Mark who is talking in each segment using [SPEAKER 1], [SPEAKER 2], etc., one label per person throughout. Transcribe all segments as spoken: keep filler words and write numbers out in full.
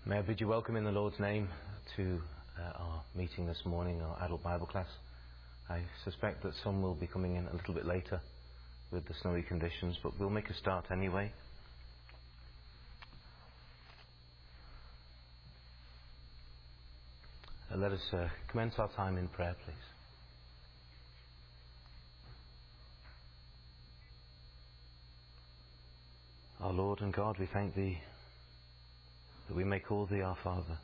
[SPEAKER 1] May I bid you welcome in the Lord's name to uh, our meeting this morning, our adult Bible class. I suspect that some will be coming in a little bit later with the snowy conditions, but we'll make a start anyway. Uh, let us uh, commence our time in prayer, please. Our Lord and God, we thank Thee that we may call Thee our Father.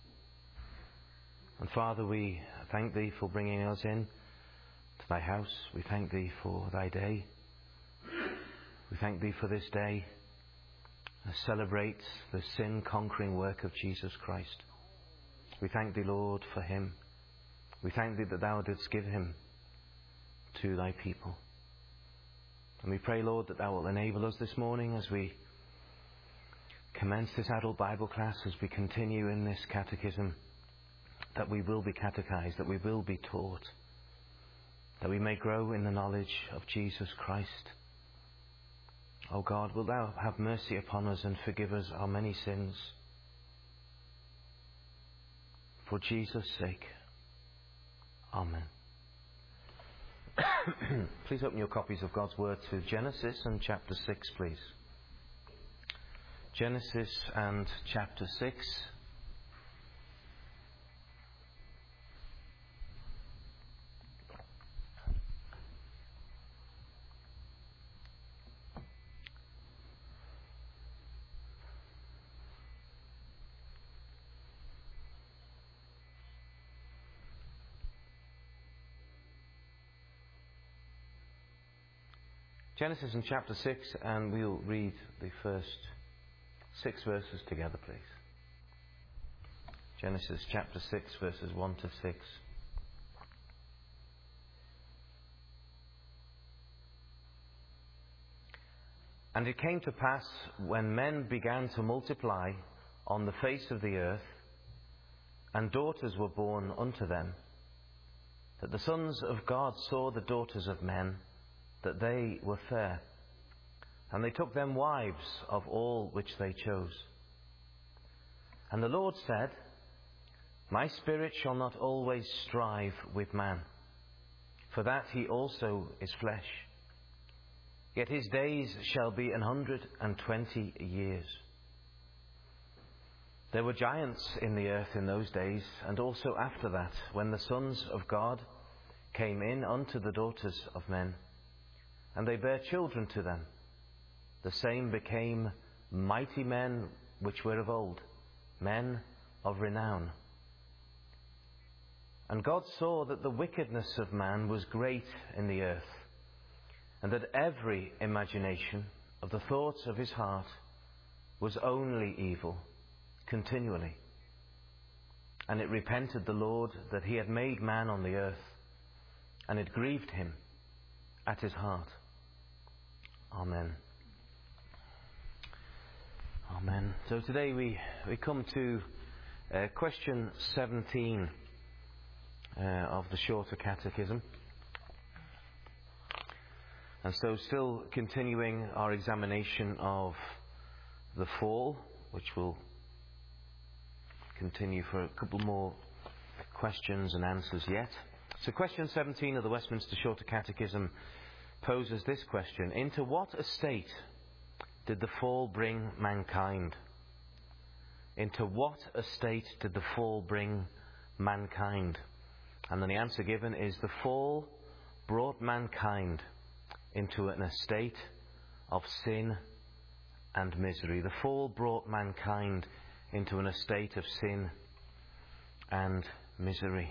[SPEAKER 1] And Father, we thank Thee for bringing us in to Thy house. We thank Thee for Thy day. We thank Thee for this day that celebrates the sin-conquering work of Jesus Christ. We thank Thee, Lord, for Him. We thank Thee that Thou didst give Him to Thy people. And we pray, Lord, that Thou will enable us this morning as we commence this adult Bible class, as we continue in this catechism, that we will be catechized, that we will be taught, that we may grow in the knowledge of Jesus Christ. O God, wilt Thou have mercy upon us and forgive us our many sins. For Jesus' sake. Amen. Please open your copies of God's Word to Genesis and chapter six, please. Genesis and chapter six. Genesis in chapter six, and we'll read the first six verses together, please. Genesis chapter six, verses one to six. And it came to pass, when men began to multiply on the face of the earth, and daughters were born unto them, that the sons of God saw the daughters of men, that they were fair, and they took them wives of all which they chose. And the Lord said, My spirit shall not always strive with man, for that he also is flesh. Yet his days shall be an hundred and twenty years. There were giants in the earth in those days, and also after that, when the sons of God came in unto the daughters of men, and they bare children to them. The same became mighty men which were of old, men of renown. And God saw that the wickedness of man was great in the earth, and that every imagination of the thoughts of his heart was only evil continually. And it repented the Lord that he had made man on the earth, and it grieved him at his heart. Amen. Amen. So today we, we come to uh, question seventeen uh, of the shorter catechism. And so still continuing our examination of the fall, which will continue for a couple more questions and answers yet. So question seventeen of the Westminster Shorter Catechism poses this question: into what estate did the fall bring mankind? Into what estate did the fall bring mankind? And then the answer given is: the fall brought mankind into an estate of sin and misery. The fall brought mankind into an estate of sin and misery.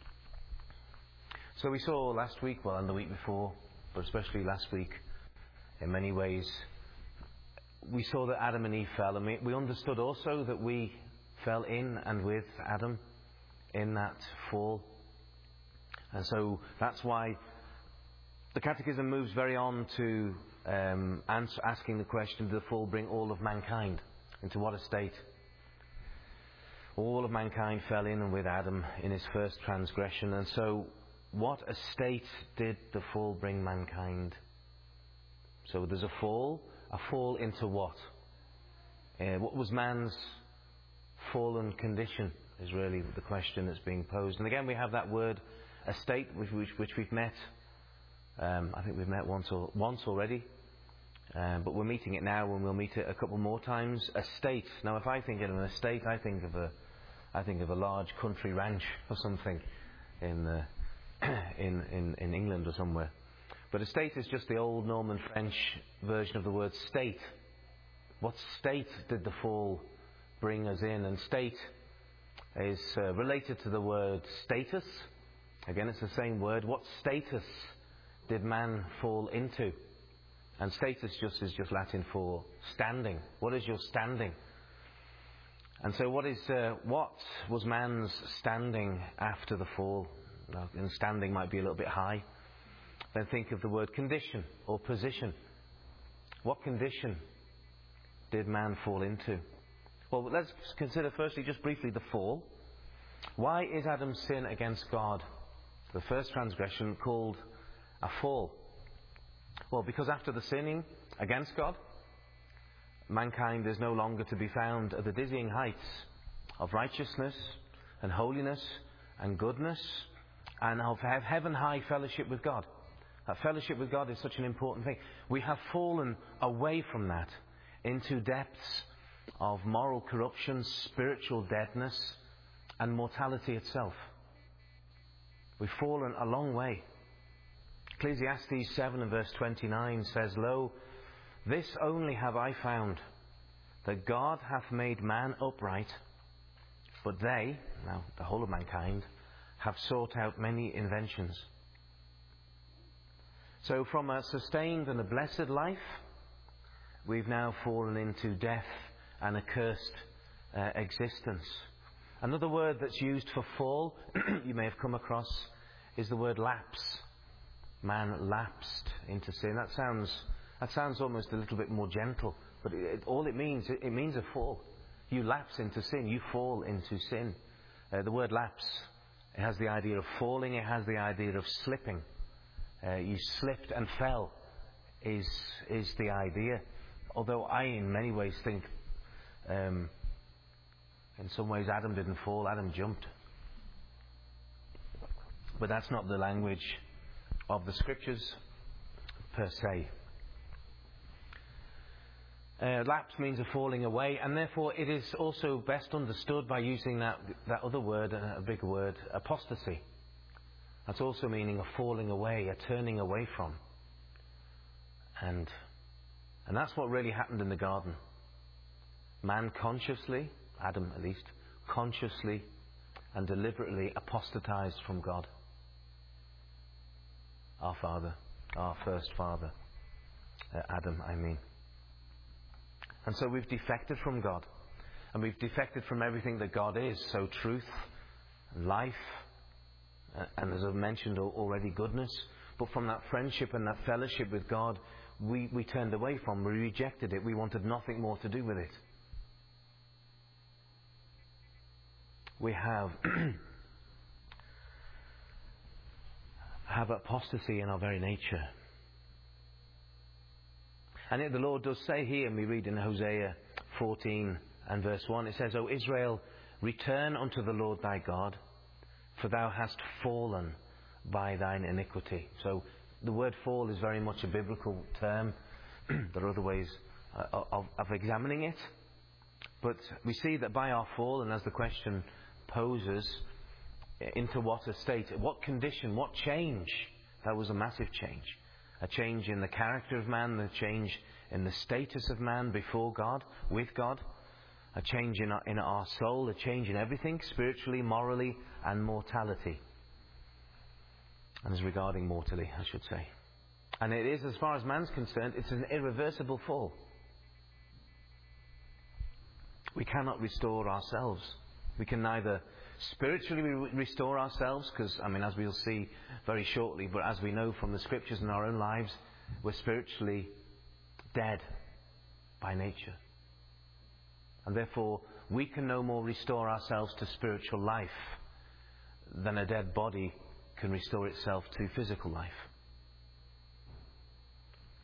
[SPEAKER 1] So we saw last week, well, and the week before, but especially last week, in many ways, we saw that Adam and Eve fell, and we, we understood also that we fell in and with Adam in that fall. And so that's why the Catechism moves very on to um, answer, asking the question, did the fall bring all of mankind? Into what estate? All of mankind fell in and with Adam in his first transgression, and so what estate did the fall bring mankind? So there's a fall. A fall into what? Uh, what was man's fallen condition is really the question that's being posed. And again, we have that word, estate, which, which, which we've met. Um, I think we've met once or, once already. Um, but we're meeting it now, and we'll meet it a couple more times. Estate. Now, if I think of an estate, I think of a, I think of a large country ranch or something in, uh, in, in, in England or somewhere. But estate is just the old Norman French version of the word state. What state did the fall bring us in? And state is uh, related to the word status. Again, it's the same word. What status did man fall into? And status just is just Latin for standing. What is your standing? And so what is uh, what was man's standing after the fall? Now, and standing might be a little bit high. Then think of the word condition or position. What condition did man fall into? Well, let's consider firstly just briefly the fall. Why is Adam's sin against God, the first transgression, called a fall? Well, because after the sinning against God, mankind is no longer to be found at the dizzying heights of righteousness and holiness and goodness and of heaven-high fellowship with God. That fellowship with God is such an important thing. We have fallen away from that into depths of moral corruption, spiritual deadness, and mortality itself. We've fallen a long way. Ecclesiastes seven and verse twenty-nine says, Lo, this only have I found, that God hath made man upright, but they, now the whole of mankind, have sought out many inventions. So from a sustained and a blessed life, we've now fallen into death and a cursed uh, existence. Another word that's used for fall, you may have come across, is the word lapse. Man lapsed into sin. That sounds that sounds almost a little bit more gentle, but it, it, all it means, it, it means a fall. You lapse into sin, you fall into sin. Uh, the word lapse, it has the idea of falling, it has the idea of slipping. Uh, you slipped and fell is is the idea. Although I, in many ways, think, um, in some ways, Adam didn't fall, Adam jumped. But that's not the language of the Scriptures per se. Uh, lapse means a falling away, and therefore it is also best understood by using that that other word, a bigger word, apostasy. That's also meaning a falling away, a turning away from. And and that's what really happened in the garden. Man consciously, Adam at least, consciously and deliberately apostatized from God. Our father, our first father, uh, Adam, I mean. And so we've defected from God. And we've defected from everything that God is. So truth, life, uh, and as I've mentioned already, goodness. But from that friendship and that fellowship with God, we, we turned away from, we rejected it. We wanted nothing more to do with it. We have have apostasy in our very nature. And yet the Lord does say here, and we read in Hosea fourteen and verse one, it says, O Israel, return unto the Lord thy God, for thou hast fallen by thine iniquity. So the word fall is very much a biblical term. There are other ways uh, of, of examining it. But we see that by our fall, and as the question poses, into what estate, what condition, what change? That was a massive change. A change in the character of man, a change in the status of man before God, with God, a change in our, in our soul, a change in everything, spiritually, morally, and mortality. And as regarding mortally, I should say. And it is, as far as man's concerned, it's an irreversible fall. We cannot restore ourselves. We can neither spiritually re- restore ourselves, because, I mean, as we'll see very shortly, but as we know from the Scriptures in our own lives, we're spiritually dead by nature. And therefore, we can no more restore ourselves to spiritual life than a dead body can restore itself to physical life.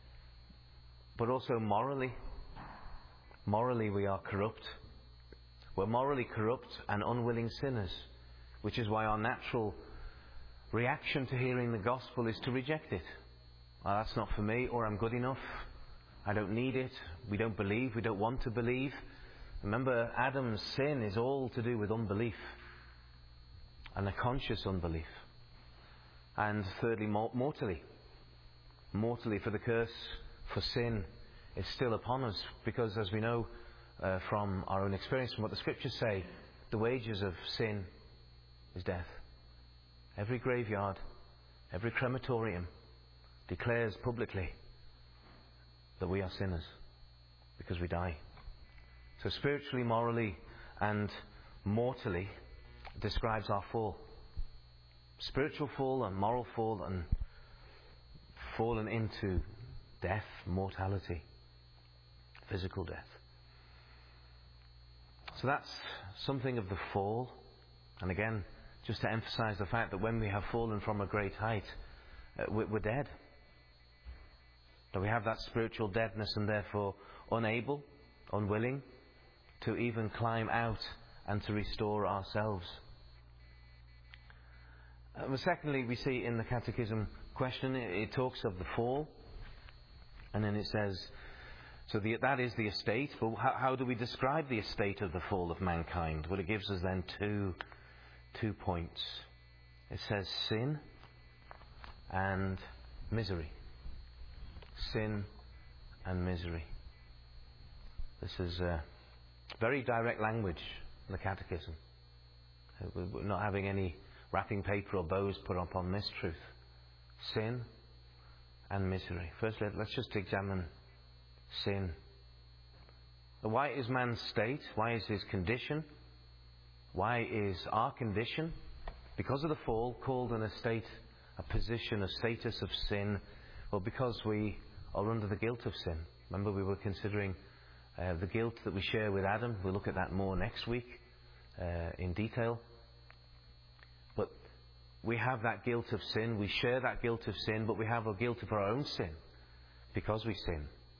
[SPEAKER 1] But also morally, morally we are corrupt. We're morally corrupt and unwilling sinners, which is why our natural reaction to hearing the gospel is to reject it. Well, that's not for me, or I'm good enough. I don't need it. We don't believe. We don't want to believe. Remember, Adam's sin is all to do with unbelief, and a conscious unbelief. And thirdly, mortally. Mortally, for the curse for sin is still upon us, because as we know uh, from our own experience, from what the Scriptures say, the wages of sin is death. Every graveyard, every crematorium declares publicly that we are sinners because we die. So spiritually, morally and mortally describes our fall. Spiritual fall and moral fall, and fallen into death, mortality, physical death. So that's something of the fall. And again, just to emphasize the fact that when we have fallen from a great height, uh, we're dead. That we have that spiritual deadness, and therefore unable, unwilling to even climb out and to restore ourselves. Uh, well, secondly, we see in the Catechism question, it, it talks of the fall, and then it says, so the, that is the estate, but how, how do we describe the estate of the fall of mankind? Well, it gives us then two, two points. It says sin and misery. Sin and misery. This is uh, very direct language in the Catechism. We're not having any wrapping paper or bows put up on this truth. Sin and misery. First, let's just examine sin. Why is man's state? Why is his condition? Why is our condition, because of the fall, called an estate, a position, a status of sin? Well, because we are under the guilt of sin. Remember, we were considering uh, the guilt that we share with Adam. We'll look at that more next week uh, in detail. But we have that guilt of sin. We share that guilt of sin, but we have a guilt of our own sin because we sin.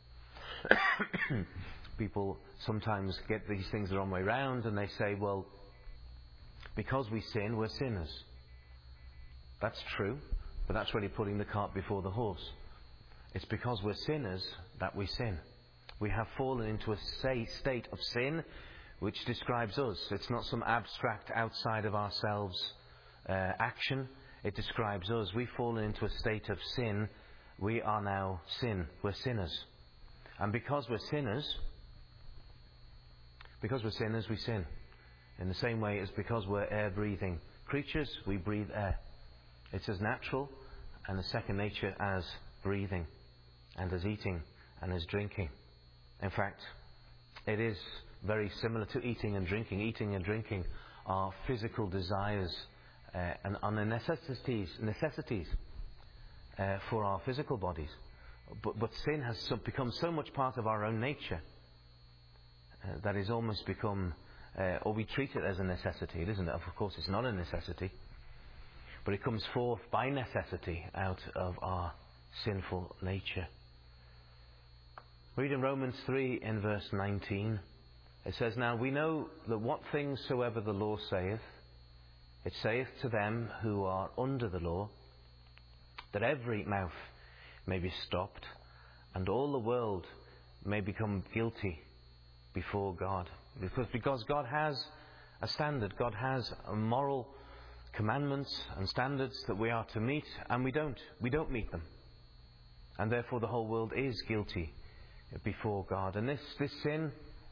[SPEAKER 1] People sometimes get these things the wrong way round, and they say, well, because we sin, we're sinners. That's true, but that's really putting the cart before the horse. It's because we're sinners that we sin. We have fallen into a state of sin which describes us. It's not some abstract outside of ourselves uh, action. It describes us. We've fallen into a state of sin. We are now sin. We're sinners. And because we're sinners, because we're sinners, we sin. In the same way as because we're air-breathing creatures, we breathe air. It's as natural and as second nature as breathing, and as eating, and as drinking. In fact, it is very similar to eating and drinking. Eating and drinking are physical desires uh, and are necessities, necessities uh, for our physical bodies. But, but sin has so, become so much part of our own nature uh, that it's almost become, uh, or we treat it as a necessity. It isn't. Of course, it's not a necessity, but it comes forth by necessity out of our sinful nature. Read in Romans three in verse nineteen. It says, now we know that what things soever the law saith, it saith to them who are under the law, that every mouth may be stopped, and all the world may become guilty before God. Because, because God has a standard, God has a moral commandments and standards that we are to meet, and we don't. We don't meet them. And therefore the whole world is guilty before God. And this, this sin,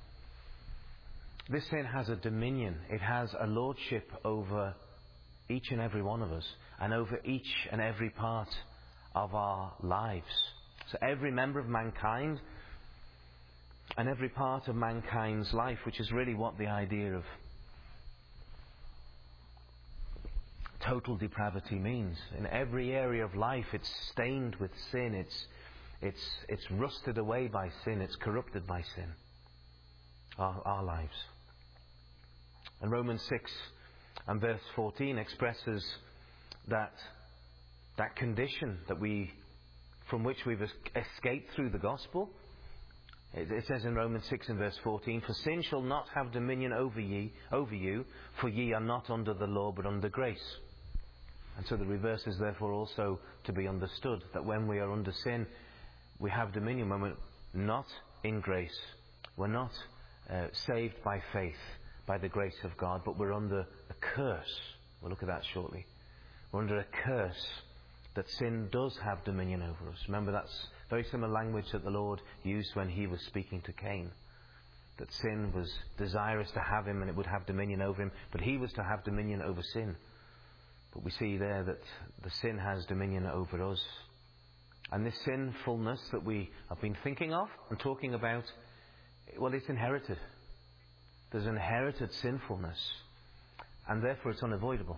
[SPEAKER 1] this sin has a dominion. It has a lordship over each and every one of us, and over each and every part of our lives. So every member of mankind and every part of mankind's life, which is really what the idea of total depravity means. In every area of life, it's stained with sin. It's it's it's rusted away by sin. It's corrupted by sin. Our, our lives. And Romans six and verse fourteen expresses that that condition that we, from which we've escaped through the gospel. It, it says in Romans six and verse fourteen, "For sin shall not have dominion over ye, over you, for ye are not under the law, but under grace." And so the reverse is therefore also to be understood, that when we are under sin, we have dominion. When we're not in grace, we're not uh, saved by faith, by the grace of God, but we're under a curse. We'll look at that shortly. We're under a curse that sin does have dominion over us. Remember, that's very similar language that the Lord used when he was speaking to Cain. That sin was desirous to have him and it would have dominion over him, but he was to have dominion over sin. But we see there that the sin has dominion over us. And this sinfulness that we have been thinking of and talking about, well, it's inherited. There's inherited sinfulness, and therefore it's unavoidable.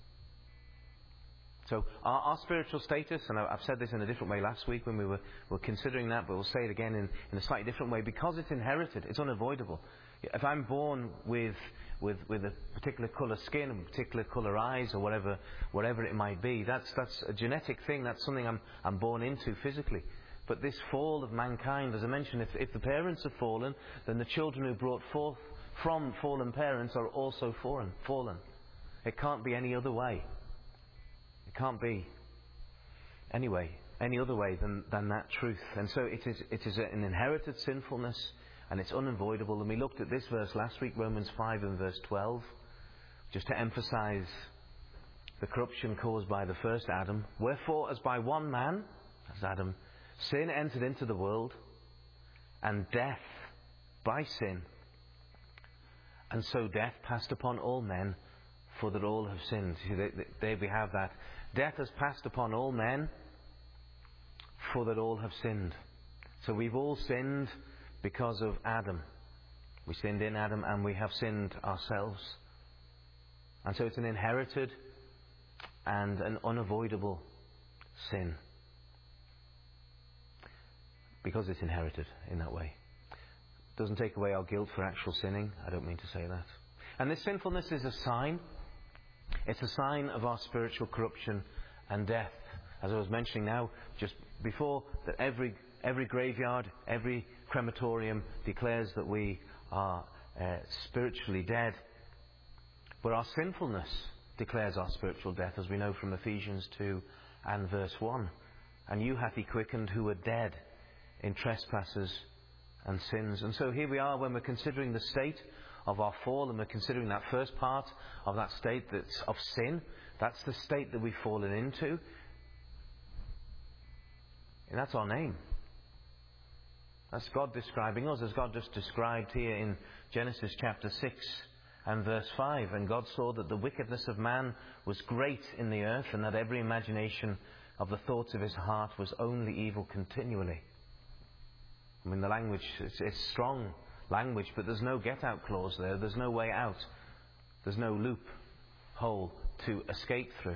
[SPEAKER 1] So our, our spiritual status, and I've said this in a different way last week when we were, were considering that, but we'll say it again in, in a slightly different way. Because it's inherited, it's unavoidable. If I'm born with with, with a particular colour skin, a particular colour eyes, or whatever whatever it might be, that's that's a genetic thing. That's something I'm I'm born into physically. But this fall of mankind, as I mentioned, if, if the parents have fallen, then the children who brought forth from fallen parents are also fallen. Fallen. It can't be any other way. It can't be anyway any other way than, than that truth. And so it is it is an inherited sinfulness, and it's unavoidable. And we looked at this verse last week, Romans five and verse twelve, just to emphasize the corruption caused by the first Adam. Wherefore, as by one man, as Adam, sin entered into the world, and death by sin. And so death passed upon all men, for that all have sinned. There we have that. Death has passed upon all men, for that all have sinned. So we've all sinned because of Adam. We sinned in Adam, and we have sinned ourselves. And so it's an inherited and an unavoidable sin. Because it's inherited in that way. Doesn't take away our guilt for actual sinning. I don't mean to say that. And this sinfulness is a sign. It's a sign of our spiritual corruption and death. As I was mentioning now, just before, that every every graveyard, every crematorium declares that we are uh, spiritually dead. But our sinfulness declares our spiritual death, as we know from Ephesians two and verse one. And you hath he quickened who were dead in trespasses and sins. And so here we are when we're considering the state of our fall, and we're considering that first part of that state that's of sin. That's the state that we've fallen into. And that's our name. That's God describing us, as God just described here in Genesis chapter six and verse five. And God saw that the wickedness of man was great in the earth, and that every imagination of the thoughts of his heart was only evil continually. I mean, the language, it's, it's strong language, but there's no get-out clause there. There's no way out. There's no loophole to escape through.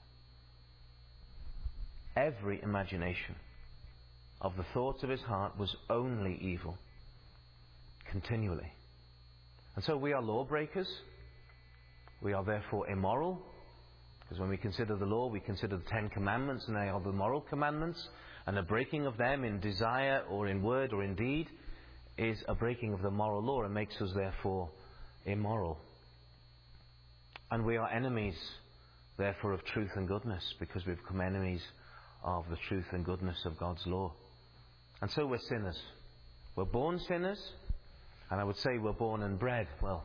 [SPEAKER 1] Every imagination of the thoughts of his heart was only evil, continually. And so we are lawbreakers. We are therefore immoral, because when we consider the law, we consider the Ten Commandments, and they are the moral commandments. And a breaking of them in desire or in word or in deed is a breaking of the moral law, and makes us therefore immoral. And we are enemies therefore of truth and goodness, because we've become enemies of the truth and goodness of God's law. And so we're sinners. We're born sinners, and I would say we're born and bred. Well,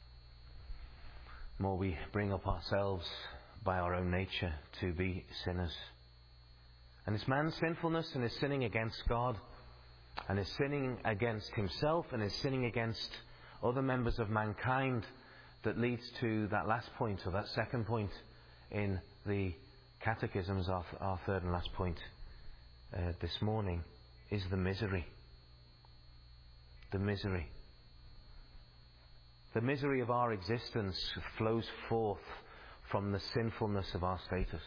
[SPEAKER 1] more we bring up ourselves by our own nature to be sinners. And it's man's sinfulness and his sinning against God, and his sinning against himself, and his sinning against other members of mankind, that leads to that last point, or that second point in the catechisms, our, our third and last point uh, this morning, is the misery. The misery. The misery of our existence flows forth from the sinfulness of our status.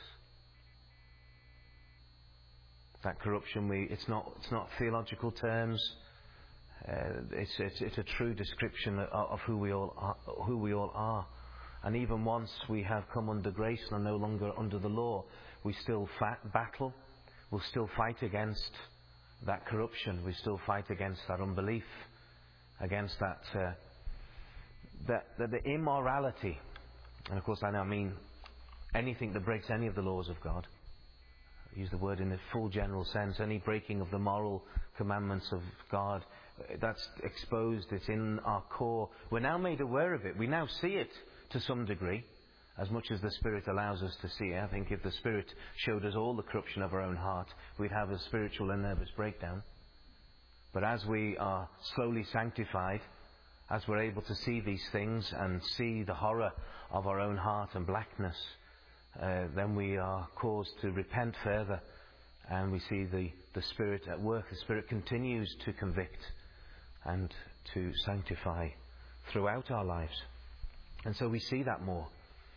[SPEAKER 1] That corruption, we, it's not it's not theological terms. Uh, it's, it's it's a true description of, of who we all are, who we all are. And even once we have come under grace and are no longer under the law, we still fa- battle. We'll still fight against that corruption. We still fight against that unbelief, against that, uh, that, that the immorality. And of course I now mean anything that breaks any of the laws of God. I use the word in the full general sense. Any breaking of the moral commandments of God, that's exposed. It's in our core. We're now made aware of it. We now see it to some degree, as much as the Spirit allows us to see it. I think if the Spirit showed us all the corruption of our own heart, we'd have a spiritual and nervous breakdown. But as we are slowly sanctified, as we're able to see these things and see the horror of our own heart and blackness, uh, then we are caused to repent further, and we see the, the Spirit at work. The Spirit continues to convict and to sanctify throughout our lives. And so we see that more.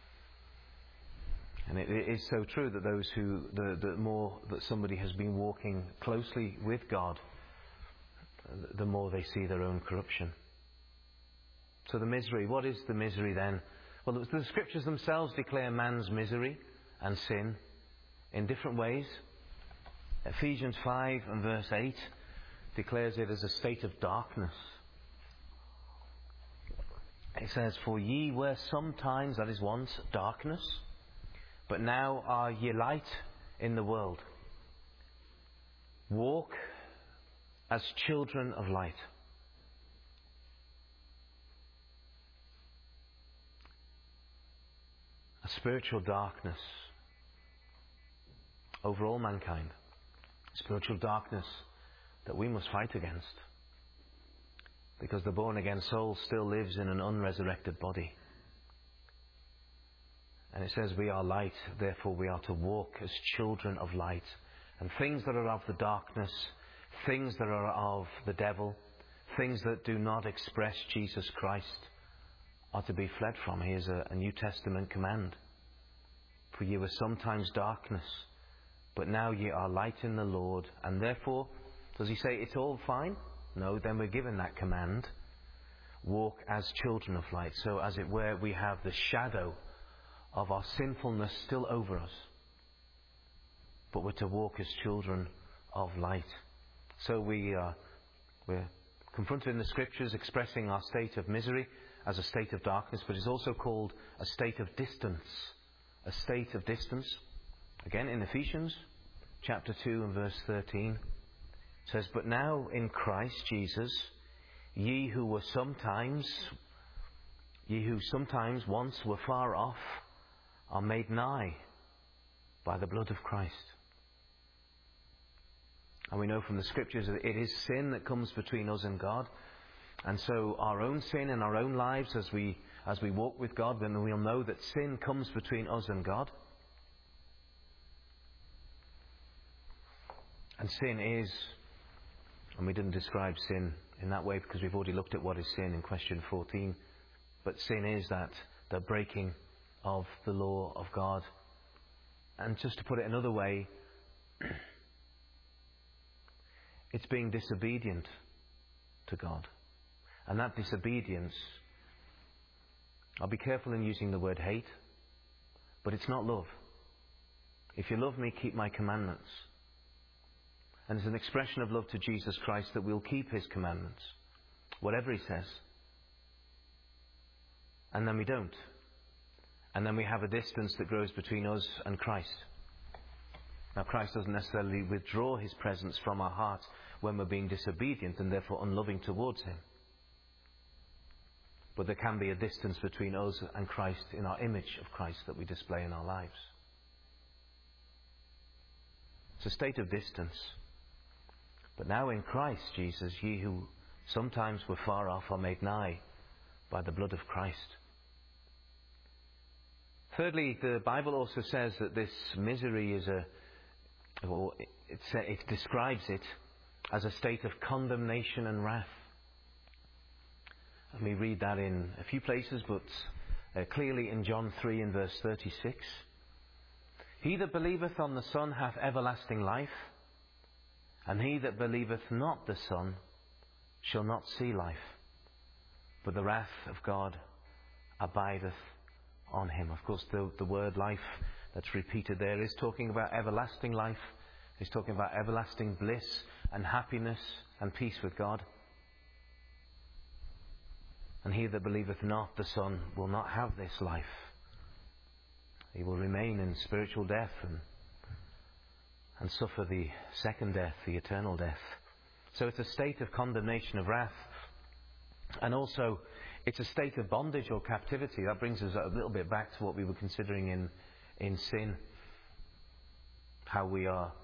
[SPEAKER 1] And it, it is so true that those who, the, the more that somebody has been walking closely with God, the more they see their own corruption. So the misery, what is the misery then? Well, the Scriptures themselves declare man's misery and sin in different ways. Ephesians five and verse eight declares it as a state of darkness. It says, "For ye were sometimes," that is once, "darkness, but now are ye light in the world. Walk as children of light." A spiritual darkness over all mankind. Spiritual darkness that we must fight against. Because the born-again soul still lives in an unresurrected body. And it says we are light, therefore we are to walk as children of light. And things that are of the darkness, things that are of the devil, things that do not express Jesus Christ, are to be fled from. Here's a, a New Testament command. "For ye were sometimes darkness, but now ye are light in the Lord." And therefore, does he say it's all fine? No, then we're given that command. Walk as children of light. So as it were, we have the shadow of our sinfulness still over us. But we're to walk as children of light. So we are, we're confronted in the Scriptures expressing our state of misery as a state of darkness, but it's also called a state of distance. A state of distance. Again, in Ephesians chapter two and verse thirteen, it says, "But now in Christ Jesus, ye who were sometimes, ye who sometimes once were far off, are made nigh by the blood of Christ." And we know from the Scriptures that it is sin that comes between us and God. And so our own sin in our own lives, as we as we walk with God, then we'll know that sin comes between us and God. And sin is, and we didn't describe sin in that way because we've already looked at what is sin in question fourteen, but sin is that the breaking of the law of God. And just to put it another way, it's being disobedient to God. And that disobedience, I'll be careful in using the word hate, but it's not love. "If you love me, keep my commandments." And it's an expression of love to Jesus Christ that we'll keep his commandments, whatever he says. And then we don't. And then we have a distance that grows between us and Christ. Now, Christ doesn't necessarily withdraw his presence from our hearts when we're being disobedient and therefore unloving towards him. But there can be a distance between us and Christ in our image of Christ that we display in our lives. It's a state of distance. But now in Christ Jesus, ye who sometimes were far off are made nigh by the blood of Christ. Thirdly, the Bible also says that this misery is a, well, it, it describes it as a state of condemnation and wrath. And we read that in a few places, but uh, clearly in John three and verse thirty-six. "He that believeth on the Son hath everlasting life, and he that believeth not the Son shall not see life, but the wrath of God abideth on him." Of course, the, the word life that's repeated there is talking about everlasting life. It's talking about everlasting bliss and happiness and peace with God. And he that believeth not the Son will not have this life. He will remain in spiritual death and, and suffer the second death, the eternal death. So it's a state of condemnation, of wrath. And also, it's a state of bondage or captivity. That brings us a little bit back to what we were considering in, in sin. How we are,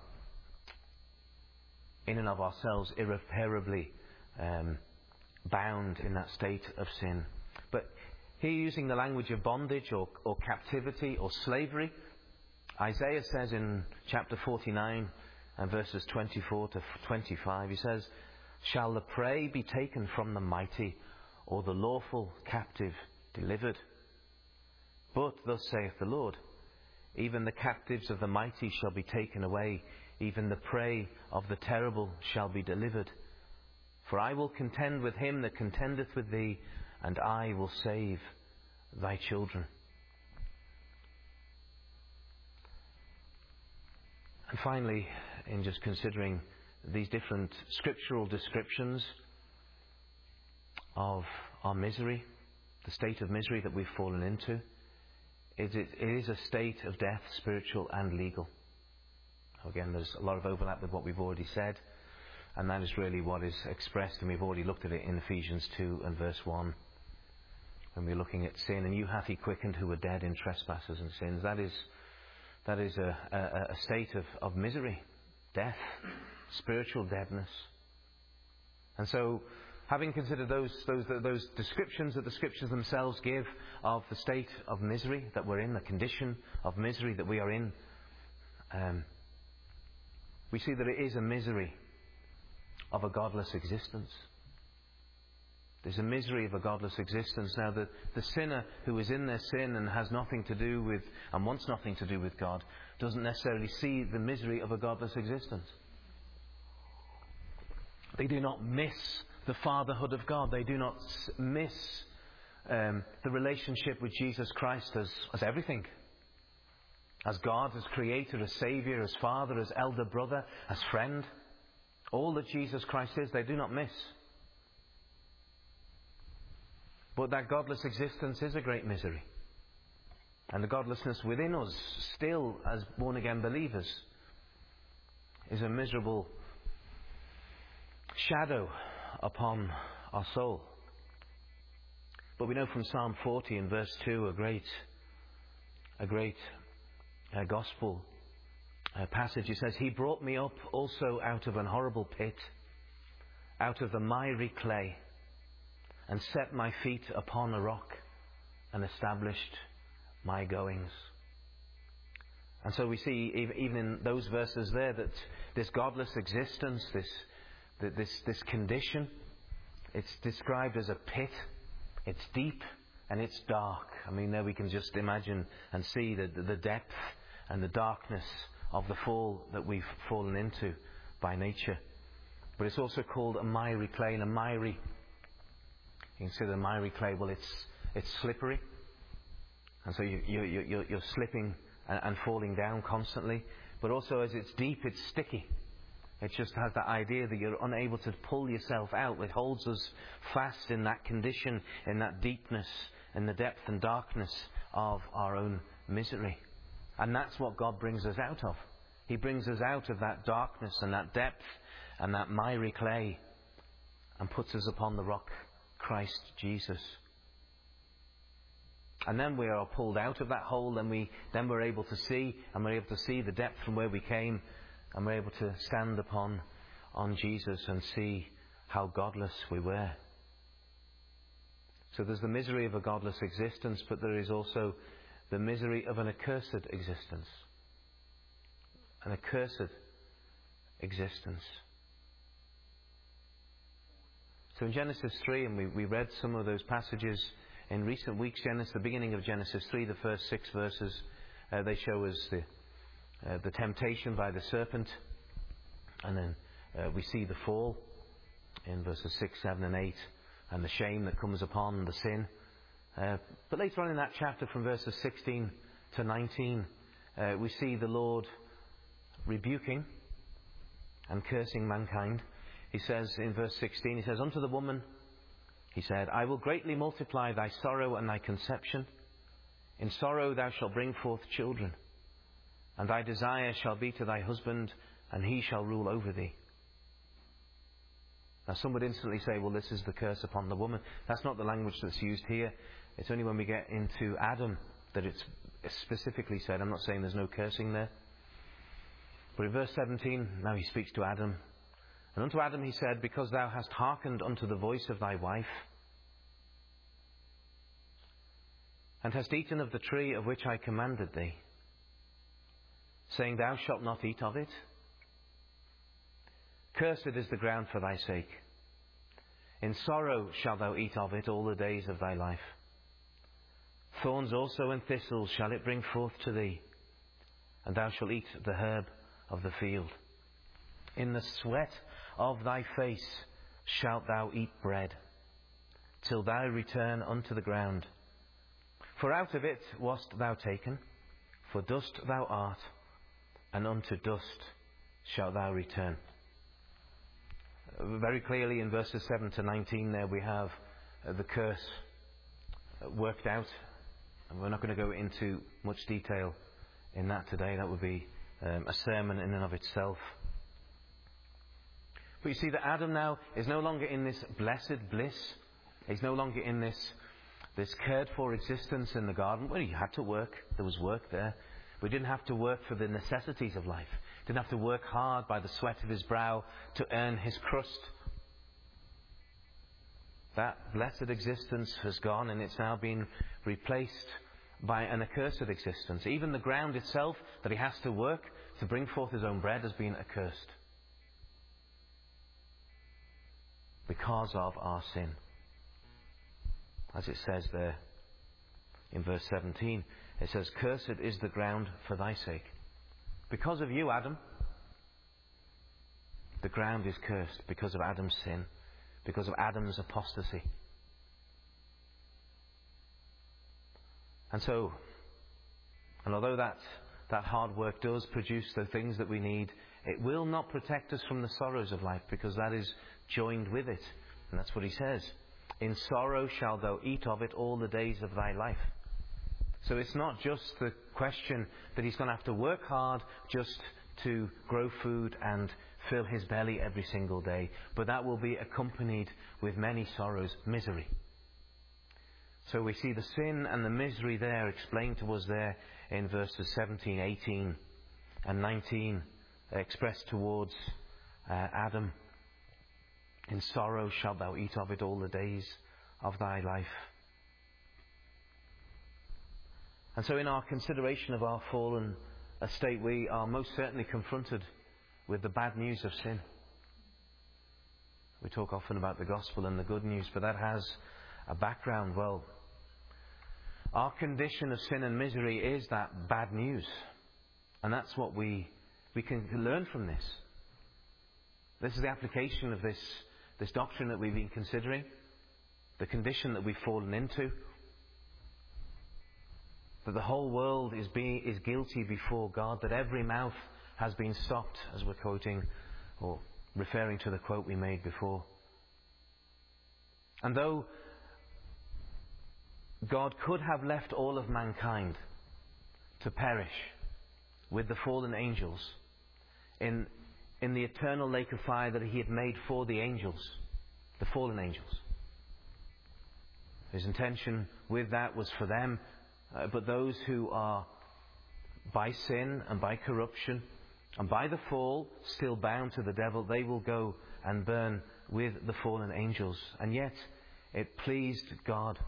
[SPEAKER 1] in and of ourselves, irreparably um, bound in that state of sin. But here, using the language of bondage or, or captivity or slavery, Isaiah says in chapter forty-nine and verses twenty-four to twenty-five, he says, "Shall the prey be taken from the mighty, or the lawful captive delivered? But thus saith the Lord, even the captives of the mighty shall be taken away, even the prey of the terrible shall be delivered. For I will contend with him that contendeth with thee, and I will save thy children." And finally, in just considering these different scriptural descriptions of our misery, the state of misery that we've fallen into, it, it, it is a state of death, spiritual and legal. Again, there's a lot of overlap with what we've already said, and that is really what is expressed, and we've already looked at it in Ephesians two and verse one. When we're looking at sin, and you hath he quickened who were dead in trespasses and sins. That is that is a, a, a state of, of misery, death, spiritual deadness. And so, having considered those, those those descriptions that the Scriptures themselves give of the state of misery that we're in, the condition of misery that we are in, um, we see that it is a misery of a godless existence. There's a misery of a godless existence. Now, the, the sinner who is in their sin and has nothing to do with, and wants nothing to do with God, doesn't necessarily see the misery of a godless existence. They do not miss the fatherhood of God. They do not miss um, the relationship with Jesus Christ as, as everything. As God, as Creator, as Saviour, as Father, as elder brother, as friend. All that Jesus Christ is, they do not miss. But that godless existence is a great misery. And the godlessness within us, still as born-again believers, is a miserable shadow upon our soul. But we know from Psalm forty in verse two, a great, a great uh, gospel uh, passage. It says, "He brought me up also out of an horrible pit, out of the miry clay, and set my feet upon a rock, and established my goings." And so we see, even in those verses there, that this godless existence, this this this condition, it's described as a pit. It's deep and it's dark. I mean, there we can just imagine and see the, the depth and the darkness of the fall that we've fallen into by nature. But it's also called a miry clay, and a miry, you can see the miry clay, well, it's it's slippery. And so you, you, you, you're, you're slipping and, and falling down constantly. But also, as it's deep, it's sticky. It just has that idea that you're unable to pull yourself out. It holds us fast in that condition, in that deepness, in the depth and darkness of our own misery. And that's what God brings us out of. He brings us out of that darkness and that depth and that miry clay and puts us upon the rock, Christ Jesus. And then we are pulled out of that hole, and we then we're able to see, and we're able to see the depth from where we came, and we're able to stand upon on Jesus and see how godless we were. So there's the misery of a godless existence, but there is also the misery of an accursed existence. An accursed existence. So in Genesis three, and we, we read some of those passages in recent weeks, Genesis, the beginning of Genesis three, the first six verses, uh, they show us the uh, the temptation by the serpent, and then uh, we see the fall in verses six, seven and eight, and the shame that comes upon the sin. Uh, but later on in that chapter, from verses sixteen to nineteen, uh, we see the Lord rebuking and cursing mankind. He says in verse sixteen, he says, "Unto the woman, he said, I will greatly multiply thy sorrow and thy conception. In sorrow thou shalt bring forth children. And thy desire shall be to thy husband, and he shall rule over thee." Now some would instantly say, well, this is the curse upon the woman. That's not the language that's used here. It's only when we get into Adam that it's specifically said. I'm not saying there's no cursing there. But in verse seventeen, now he speaks to Adam. "And unto Adam he said, Because thou hast hearkened unto the voice of thy wife, and hast eaten of the tree of which I commanded thee, saying, Thou shalt not eat of it. Cursed is the ground for thy sake. In sorrow shalt thou eat of it all the days of thy life. Thorns also and thistles shall it bring forth to thee, and thou shalt eat the herb of the field. In the sweat of thy face shalt thou eat bread, till thou return unto the ground. For out of it wast thou taken, for dust thou art, and unto dust shalt thou return." Very clearly in verses seven to nineteen there we have the curse worked out. And we're not going to go into much detail in that today. That would be um, a sermon in and of itself. But you see that Adam now is no longer in this blessed bliss. He's no longer in this, this cared for existence in the garden where he had to work. There was work there. We didn't have to work for the necessities of life. Didn't have to work hard by the sweat of his brow to earn his crust. That blessed existence has gone, and it's now been replaced by an accursed existence. Even the ground itself that he has to work to bring forth his own bread has been accursed because of our sin. As it says there in verse seventeen, it says, "Cursed is the ground for thy sake." Because of you, Adam, the ground is cursed because of Adam's sin, because of Adam's apostasy. And so, and although that, that hard work does produce the things that we need, it will not protect us from the sorrows of life, because that is joined with it. And that's what he says. "In sorrow shalt thou eat of it all the days of thy life." So it's not just the question that he's going to have to work hard just to grow food and fill his belly every single day, but that will be accompanied with many sorrows, misery. So we see the sin and the misery there explained to us there in verses seventeen, eighteen and nineteen, expressed towards uh, Adam. "In sorrow shalt thou eat of it all the days of thy life." And so in our consideration of our fallen estate, we are most certainly confronted with the bad news of sin. We talk often about the gospel and the good news, but that has a background. Well, our condition of sin and misery is that bad news. And that's what we, we can learn from this. This is the application of this, this doctrine that we've been considering, the condition that we've fallen into. That the whole world is, being, is guilty before God, that every mouth has been stopped, as we're quoting or referring to the quote we made before. And though God could have left all of mankind to perish with the fallen angels in, in the eternal lake of fire that he had made for the angels, the fallen angels. His intention with that was for them. Uh, but those who are by sin and by corruption and by the fall still bound to the devil, they will go and burn with the fallen angels. And yet it pleased God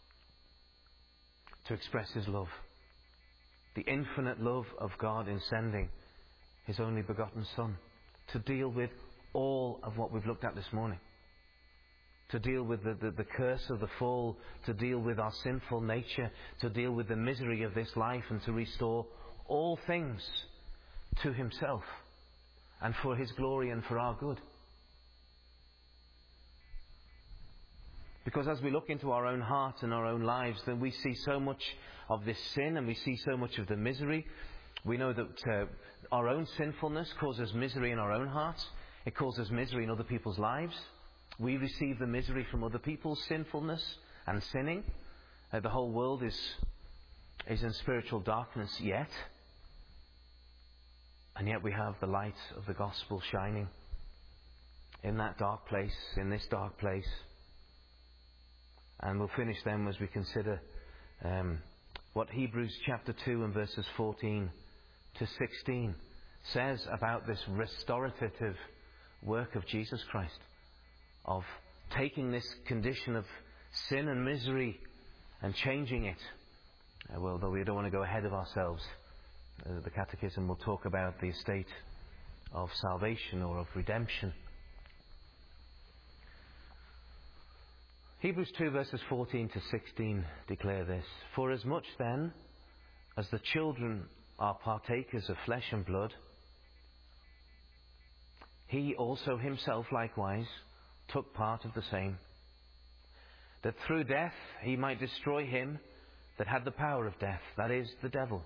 [SPEAKER 1] to express his love. The infinite love of God in sending his only begotten Son to deal with all of what we've looked at this morning. To deal with the, the, the curse of the fall, to deal with our sinful nature, to deal with the misery of this life, and to restore all things to himself and for his glory and for our good. Because as we look into our own hearts and our own lives, then we see so much of this sin and we see so much of the misery. We know that uh, our own sinfulness causes misery in our own hearts. It causes misery in other people's lives. We receive the misery from other people's sinfulness and sinning. Uh, the whole world is, is in spiritual darkness yet. And yet we have the light of the gospel shining in that dark place, in this dark place. And we'll finish then as we consider um, what Hebrews chapter two and verses fourteen to sixteen says about this restorative work of Jesus Christ, of taking this condition of sin and misery and changing it. Uh, well, though we don't want to go ahead of ourselves, uh, the Catechism will talk about the estate of salvation or of redemption. Hebrews two verses fourteen to sixteen declare this: For as much then as the children are partakers of flesh and blood, he also himself likewise took part of the same, that through death he might destroy him that had the power of death, that is, the devil,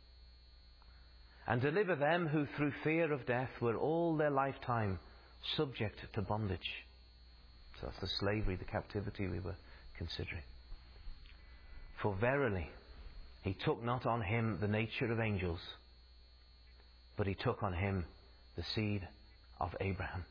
[SPEAKER 1] and deliver them who through fear of death were all their lifetime subject to bondage. So that's the slavery, the captivity we were considering. For verily he took not on him the nature of angels, but he took on him the seed of Abraham.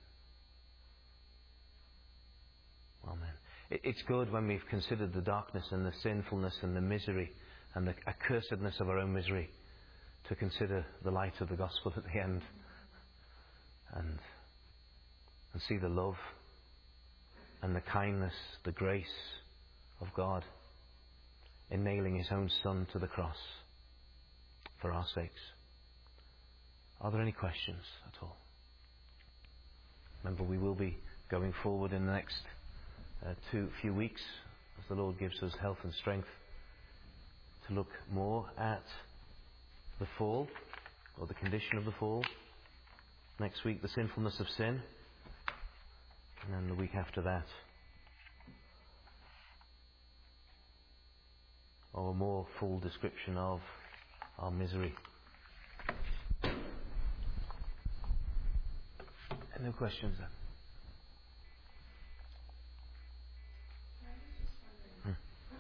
[SPEAKER 1] Amen. It's good when we've considered the darkness and the sinfulness and the misery and the accursedness of our own misery to consider the light of the gospel at the end and, and see the love and the kindness, the grace of God in nailing his own Son to the cross for our sakes. Are there any questions at all? Remember, we will be going forward in the next uh, two few weeks as the Lord gives us health and strength to look more at the fall, or the condition of the fall. Next week, the sinfulness of sin. And then the week after that, or a more full description of our misery. Any questions then? Hmm.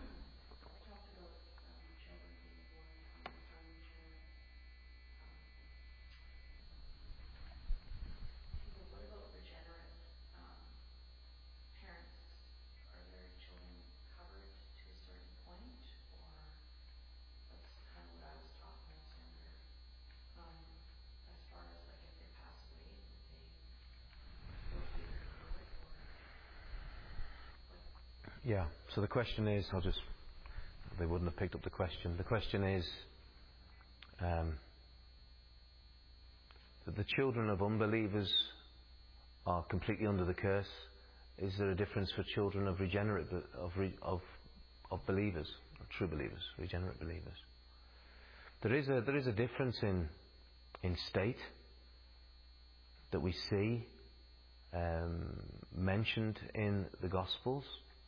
[SPEAKER 1] Yeah, so the question is, I'll just, they wouldn't have picked up the question. The question is, um, that the children of unbelievers are completely under the curse. Is there a difference for children of regenerate, of, of, of believers, of true believers, regenerate believers? There is a, there is a difference in, in state that we see um, mentioned in the Gospels.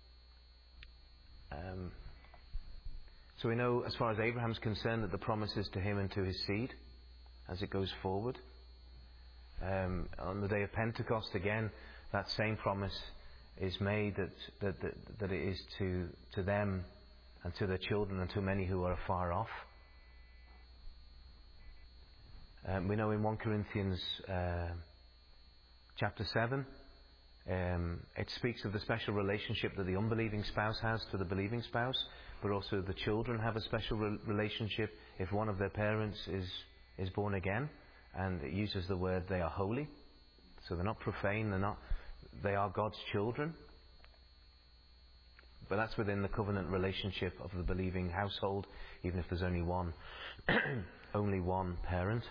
[SPEAKER 1] Um, so we know, as far as Abraham's concerned, that the promise is to him and to his seed as it goes forward. Um, on the day of Pentecost, again, that same promise is made that that, that, that it is to, to them and to their children and to many who are afar off. Um, we know in First Corinthians uh, chapter seven, Um, it speaks of the special relationship that the unbelieving spouse has to the believing spouse, but also the children have a special re- relationship if one of their parents is, is born again, and it uses the word they are holy. So they're not profane, they're not, they are God's children. But that's within the covenant relationship of the believing household, even if there's only one, only one parent.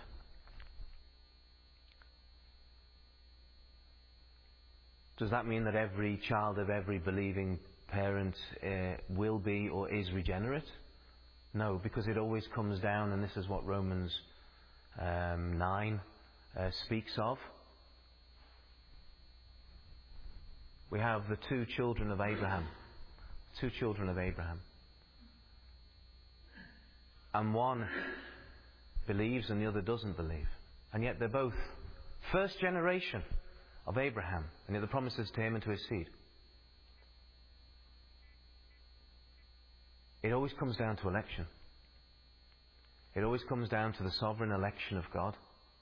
[SPEAKER 1] Does that mean that every child of every believing parent uh, will be or is regenerate? No, because it always comes down, and this is what Romans um, nine uh, speaks of. We have the two children of Abraham. Two children of Abraham. And one believes and the other doesn't believe. And yet they're both first generation of Abraham, and yet the promises to him and to his seed. It always comes down to election. It always comes down to the sovereign election of God.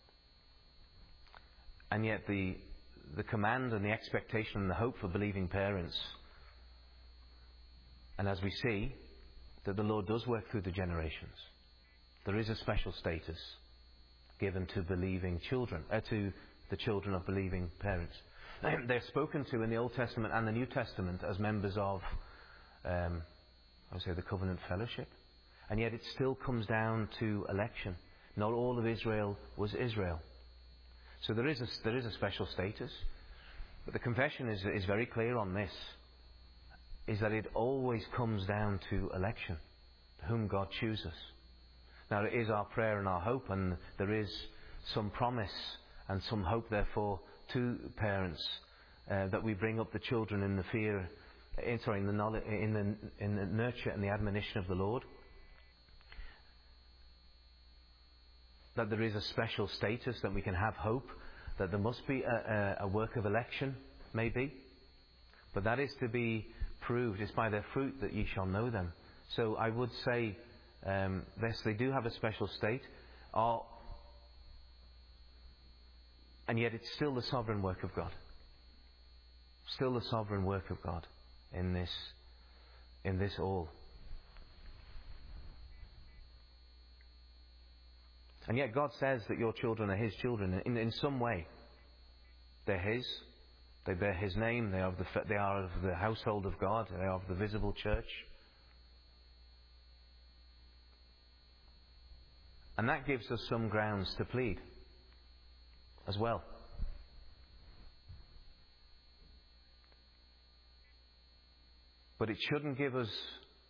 [SPEAKER 1] And yet the the command and the expectation and the hope for believing parents, and as we see, that the Lord does work through the generations. There is a special status given to believing children, uh, to the children of believing parents. They're spoken to in the Old Testament and the New Testament as members of, um, I would say, the covenant fellowship. And yet it still comes down to election. Not all of Israel was Israel. So there is a, there is a special status. But the confession is, is very clear on this, is that it always comes down to election, whom God chooses. Now it is our prayer and our hope, and there is some promise and some hope therefore to parents uh, that we bring up the children in the fear, in, sorry, in the, knowledge, in, the, in the nurture and the admonition of the Lord. That there is a special status, that we can have hope, that there must be a, a, a work of election, maybe. But that is to be proved. It's by their fruit that ye shall know them. So I would say, um, yes, they do have a special state, are, and yet it's still the sovereign work of God. Still the sovereign work of God in this, in this all. And yet God says that your children are His children in, in some way. They're His. They bear His name. They are, of the, they are of the household of God. They are of the visible church. And that gives us some grounds to plead as well. But it shouldn't give us,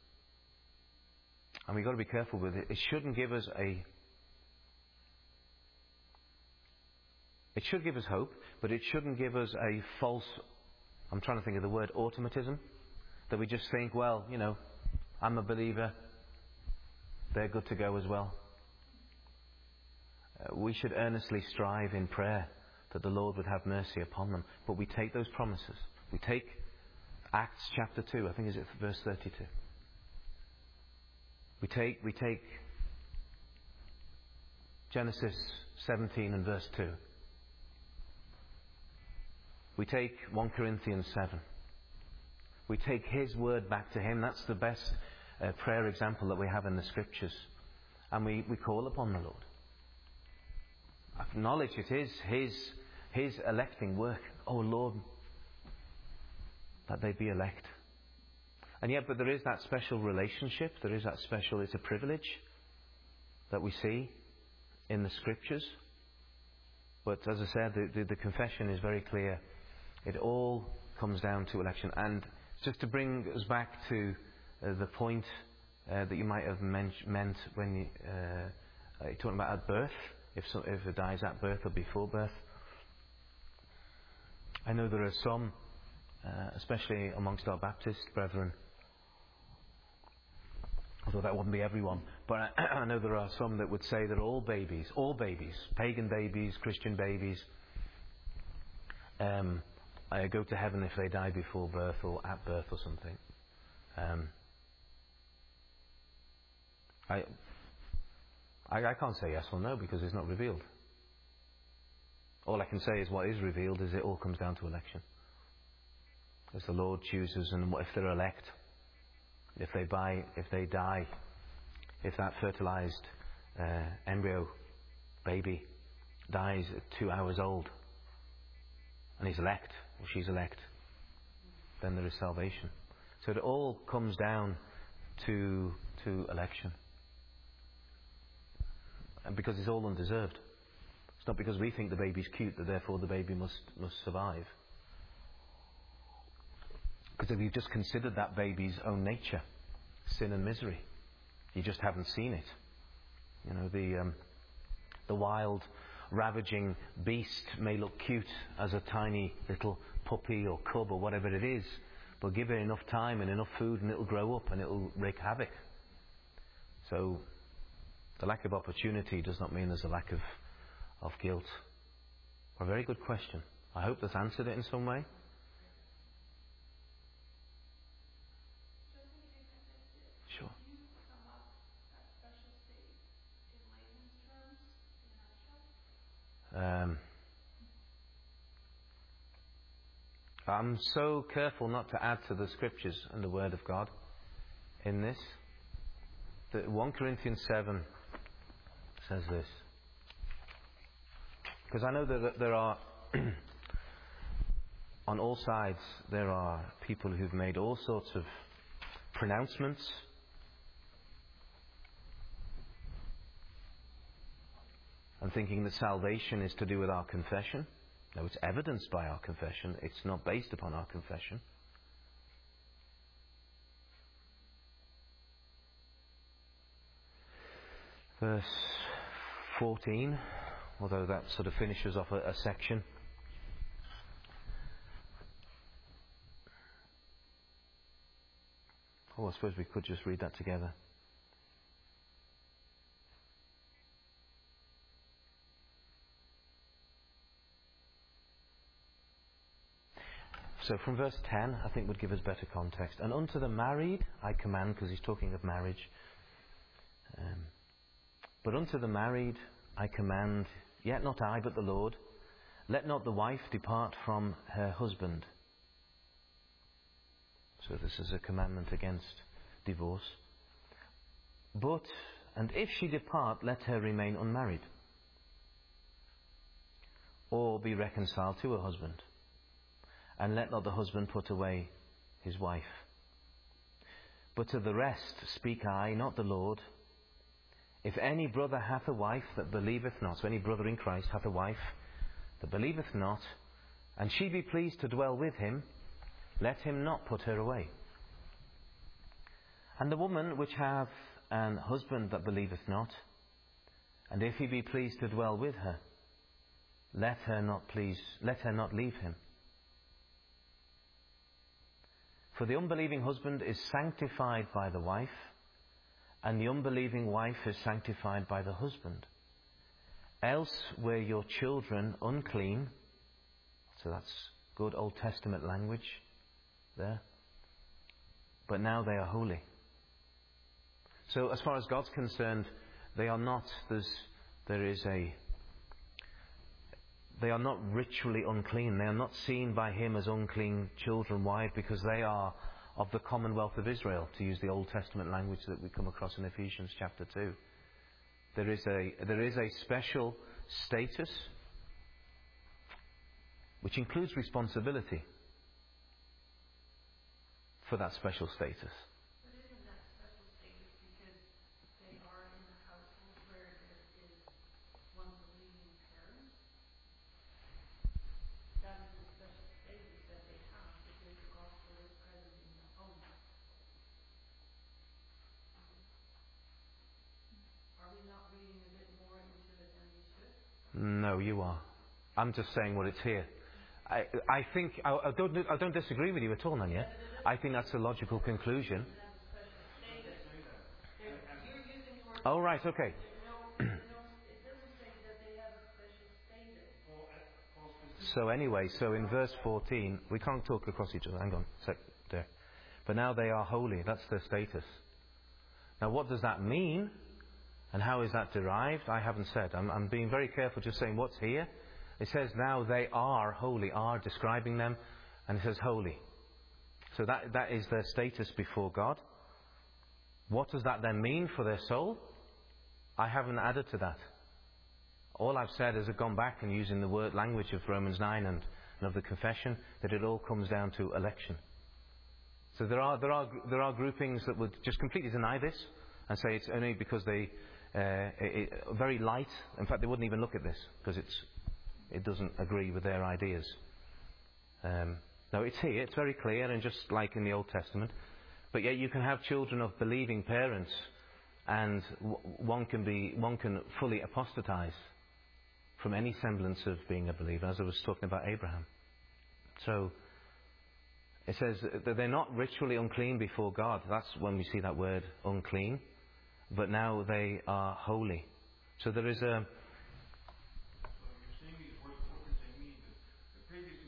[SPEAKER 1] and we've got to be careful with it, it shouldn't give us a It should give us hope, but it shouldn't give us a false, I'm trying to think of the word, automatism. That we just think, well, you know, I'm a believer, they're good to go as well. Uh, we should earnestly strive in prayer that the Lord would have mercy upon them. But we take those promises. We take Acts chapter two, I think is it verse thirty-two. We take, we take Genesis seventeen and verse two. We take First Corinthians seven. We take His word back to Him. That's the best uh, prayer example that we have in the Scriptures. And we, we call upon the Lord. Acknowledge it is His, His electing work. Oh Lord, that they be elect. And yet, but there is that special relationship. There is that special, it's a privilege that we see in the Scriptures. But as I said, the, the, the confession is very clear. It all comes down to election. And just to bring us back to uh, the point uh, that you might have men- meant when you, uh, you're talking about at birth, if, so, if it dies at birth or before birth. I know there are some, uh, especially amongst our Baptist brethren, although that wouldn't be everyone, but I, I know there are some that would say that all babies, all babies, pagan babies, Christian babies, um, I go to heaven if they die before birth or at birth or something. Um, I, I I can't say yes or no because it's not revealed. All I can say is what is revealed is it all comes down to election. As the Lord chooses, and if they're elect, if they buy, if they die, if that fertilized uh, embryo baby dies at two hours old, and he's elect, or she's elect, then there is salvation. So it all comes down to to election. And because it's all undeserved. It's not because we think the baby's cute that therefore the baby must must survive. Because if you've just considered that baby's own nature, sin and misery, you just haven't seen it. You know, the um, the wild, ravaging beast may look cute as a tiny little puppy or cub or whatever it is, but give it enough time and enough food and it'll grow up and it'll wreak havoc. So the lack of opportunity does not mean there's a lack of, of guilt. A very good question. I hope that's answered it in some way. Sure. Um, I'm so careful not to add to the scriptures and the Word of God in this. That First Corinthians seven says this. Because I know that there are, on all sides, there are people who've made all sorts of pronouncements. And thinking that salvation is to do with our confession. No, it's evidenced by our confession. It's not based upon our confession. Verse fourteen, although that sort of finishes off a, a section. Oh, I suppose we could just read that together. So from verse ten, I think would give us better context. And unto the married I command, because he's talking of marriage. Um, but unto the married I command, yet not I, but the Lord, let not the wife depart from her husband. So this is a commandment against divorce. But, and if she depart, let her remain unmarried, or be reconciled to her husband. And let not the husband put away his wife. But to the rest speak I, not the Lord. If any brother hath a wife that believeth not, so any brother in Christ hath a wife that believeth not, and she be pleased to dwell with him, let him not put her away. And the woman which hath an husband that believeth not, and if he be pleased to dwell with her, let her not please, let her not leave him. For the unbelieving husband is sanctified by the wife, and the unbelieving wife is sanctified by the husband. Else were your children unclean. So that's good Old Testament language there. But now they are holy. So as far as God's concerned, they are not, there's, there is a, they are not ritually unclean. They are not seen by Him as unclean children. Why? Because they are of the commonwealth of Israel, to use the Old Testament language that we come across in Ephesians chapter two. There is a, there is a special status which includes responsibility for that special status.
[SPEAKER 2] But isn't that special status because they are in a household where there is one believing parent? That is a special status that they have because the gospel is present in the home. Are we not reading a bit more into it than we should?
[SPEAKER 1] No, you are. I'm just saying what it's here. I, I think I, I don't I don't disagree with you at all, Nanya. I think that's a logical conclusion. Oh, right, okay. So anyway, so in verse fourteen, we can't talk across each other. Hang on a sec there. But now they are holy. That's their status. Now, what does that mean? And how is that derived? I haven't said. I'm, I'm being very careful just saying what's here. It says now they are holy, are describing them, and it says holy. So that that is their status before God. What does that then mean for their soul? I haven't added to that. All I've said is I've gone back and using the word language of Romans nine and, and of the confession, that it all comes down to election. So there are there are there are groupings that would just completely deny this and say it's only because they uh, it, very light. In fact, they wouldn't even look at this because it's it doesn't agree with their ideas. Um, no, it's here. It's very clear, and just like in the Old Testament. But yet you can have children of believing parents, and w- one can be one can fully apostatize from any semblance of being a believer, as I was talking about Abraham. So it says that they're not ritually unclean before God. That's when we see that word unclean. But now they are holy. So there is a...
[SPEAKER 3] So you're saying these words, what does they mean? The, the previous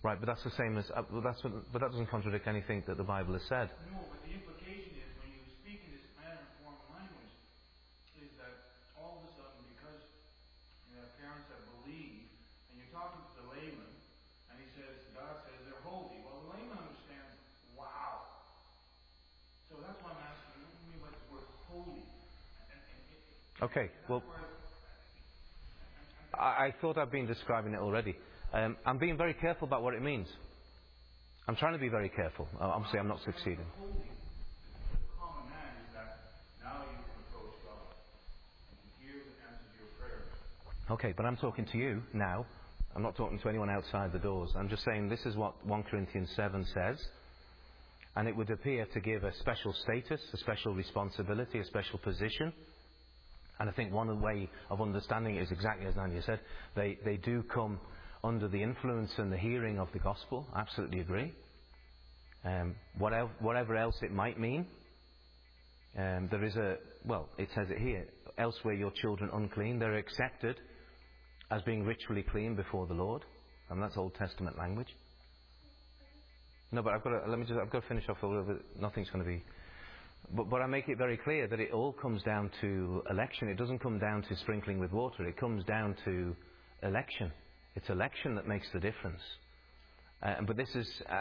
[SPEAKER 1] Right, but that's the same as, uh, well, that's what, but that doesn't contradict anything that the Bible has said.
[SPEAKER 3] No, but the implication is when you speak in this manner, form, and language, is that all of a sudden, because you have parents that believe, and you're talking to the layman, and he says, God says they're holy. Well, the layman understands, wow. So that's why I'm asking, what do you mean by the word holy? And, and, and,
[SPEAKER 1] Okay,
[SPEAKER 3] and
[SPEAKER 1] well,
[SPEAKER 3] where,
[SPEAKER 1] I, I thought I'd been describing it already. Um, I'm being very careful about what it means. I'm trying to be very careful. Uh, obviously, I'm not succeeding.
[SPEAKER 3] holy, the common man is that now you can approach God. He hears and answers your prayers.
[SPEAKER 1] Okay, but I'm talking to you now. I'm not talking to anyone outside the doors. I'm just saying this is what First Corinthians seven says. And it would appear to give a special status, a special responsibility, a special position. And I think one way of understanding it is exactly as Nadia said. They, they do come under the influence and the hearing of the gospel. I absolutely agree. Um, whatever, whatever else it might mean. Um, there is a, well, it says it here. Elsewhere your children unclean. They're accepted as being ritually clean before the Lord. And that's Old Testament language. No, but I've got to, let me just, I've got to finish off a little bit. Nothing's going to be... But, but I make it very clear that it all comes down to election. It doesn't come down to sprinkling with water. It comes down to election. It's election that makes the difference. Uh, but this is... Uh,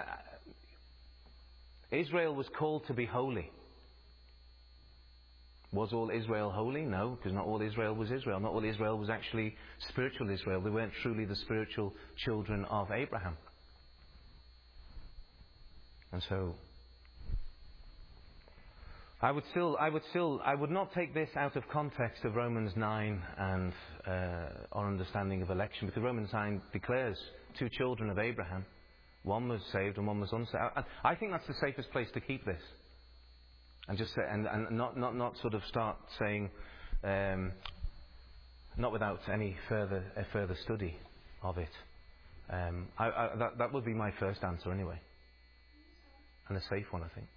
[SPEAKER 1] Israel was called to be holy. Was all Israel holy? No, because not all Israel was Israel. Not all Israel was actually spiritual Israel. They weren't truly the spiritual children of Abraham. And so... I would still, I would still, I would not take this out of context of Romans nine and uh, our understanding of election, because Romans nine declares two children of Abraham, one was saved and one was unsaved. I, I think that's the safest place to keep this, and just say, and, and not, not, not sort of start saying, um, not without any further, a further study of it. Um, I, I, that, that would be my first answer anyway, and a safe one, I think.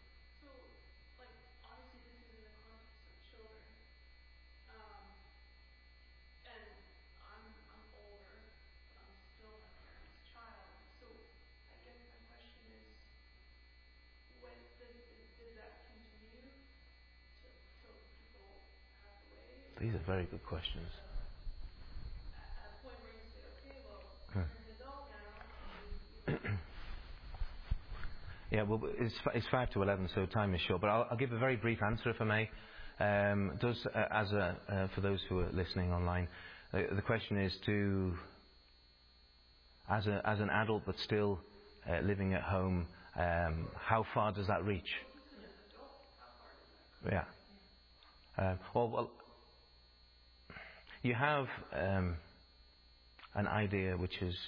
[SPEAKER 1] These are very good questions. Hmm. Yeah, well, it's, it's five to eleven, so time is short. But I'll, I'll give a very brief answer, if I may. Um, does uh, as a uh, for those who are listening online, uh, the question is: do as a as an adult but still uh, living at home, um, how far does that reach? Yeah. Um, well, well. You have um, an idea which is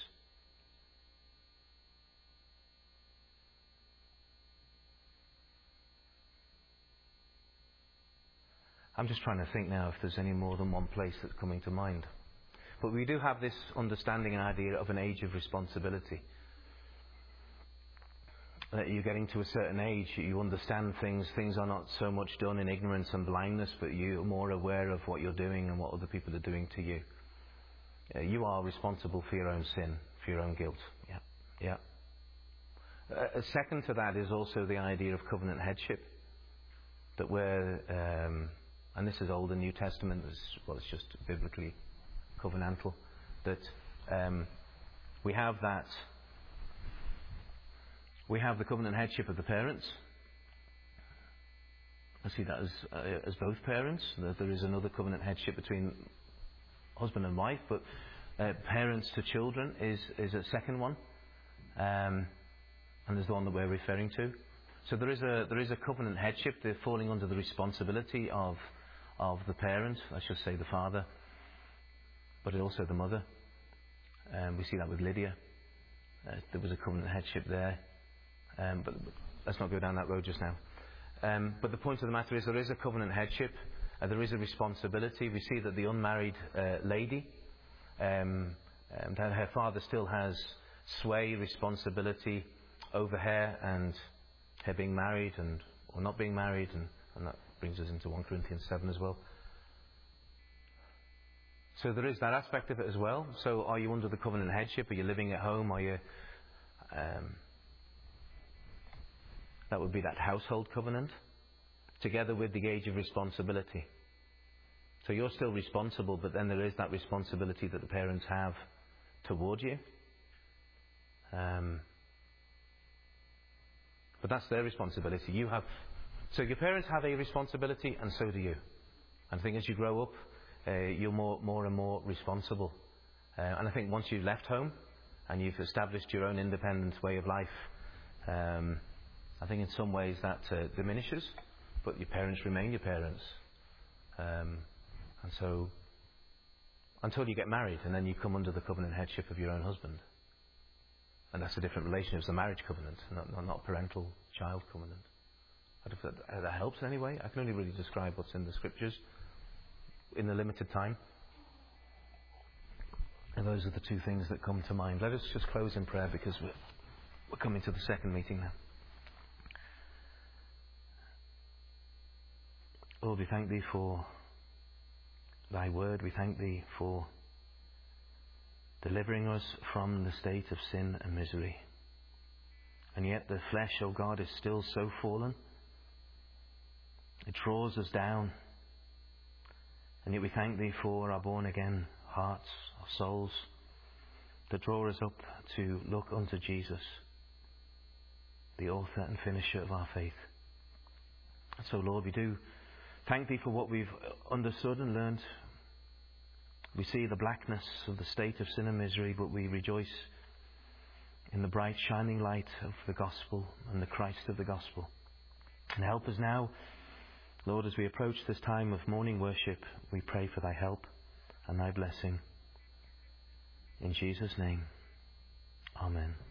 [SPEAKER 1] I'm just trying to think now if there's any more than one place that's coming to mind. But we do have this understanding and idea of an age of responsibility. That you're getting to a certain age, you understand things. Things are not so much done in ignorance and blindness, but you're more aware of what you're doing and what other people are doing to you. Uh, you are responsible for your own sin, for your own guilt. Yeah, yeah. Uh, second to that is also the idea of covenant headship. That we're, um, and this is Old and New Testament, as well, it's just biblically covenantal. That um, we have that. We have the covenant headship of the parents. I see that as uh, as both parents. There is another covenant headship between husband and wife, but uh, parents to children is is a second one, um, and there's the one that we're referring to. So there is a there is a covenant headship. They're falling under the responsibility of of the parent. I should say the father, but also the mother. Um, we see that with Lydia. Uh, there was a covenant headship there. Um, but let's not go down that road just now. Um, but the point of the matter is there is a covenant headship. Uh, there is a responsibility. We see that the unmarried uh, lady, um, um, that her father still has sway, responsibility over her and her being married and or not being married. And, and that brings us into First Corinthians seven as well. So there is that aspect of it as well. So are you under the covenant headship? Are you living at home? Are you... Um, that would be that household covenant, together with the age of responsibility. So you're still responsible, but then there is that responsibility that the parents have toward you. Um, but that's their responsibility. You have, so your parents have a responsibility, and so do you. And I think as you grow up, uh, you're more, more and more responsible. Uh, and I think once you've left home and you've established your own independent way of life, um, I think in some ways that uh, diminishes, but your parents remain your parents. Um, and so, until you get married, and then you come under the covenant headship of your own husband. And that's a different relationship. It's a marriage covenant, not, not, not parental child covenant. I don't know if that, that helps in any way. I can only really describe what's in the scriptures in the limited time. And those are the two things that come to mind. Let us just close in prayer, because we're, we're coming to the second meeting now. Lord, we thank Thee for Thy word. We thank Thee for delivering us from the state of sin and misery. And yet the flesh, O God, is still so fallen. It draws us down. And yet we thank Thee for our born-again hearts, our souls, that draw us up to look unto Jesus, the author and finisher of our faith. And so, Lord, we do thank Thee for what we've understood and learned. We see the blackness of the state of sin and misery, but we rejoice in the bright shining light of the gospel and the Christ of the gospel. And help us now, Lord, as we approach this time of morning worship. We pray for Thy help and Thy blessing. In Jesus' name, amen.